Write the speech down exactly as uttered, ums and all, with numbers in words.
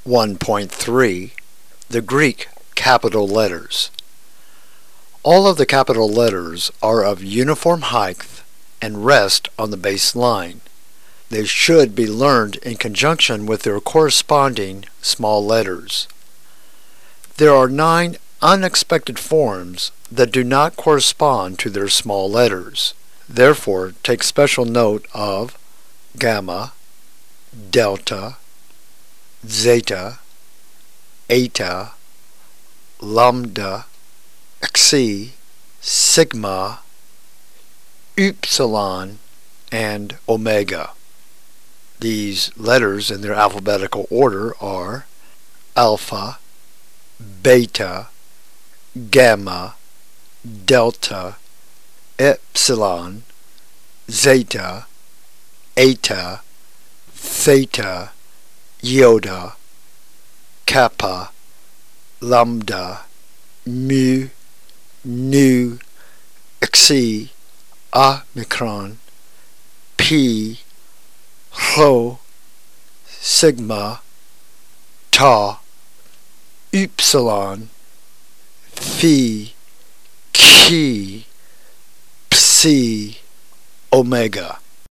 one point three. The Greek capital letters. All of the capital letters are of uniform height and rest on the base line. They should be learned in conjunction with their corresponding small letters. There are nine unexpected forms that do not correspond to their small letters. Therefore, take special note of gamma, delta, zeta, eta, lambda, xi, sigma, upsilon, and omega. These letters in their alphabetical order are alpha, beta, gamma, delta, epsilon, zeta, eta, theta, iota, kappa, lambda, mu, nu, xi, omicron, pi, rho, sigma, tau, upsilon, phi, chi, psi, omega.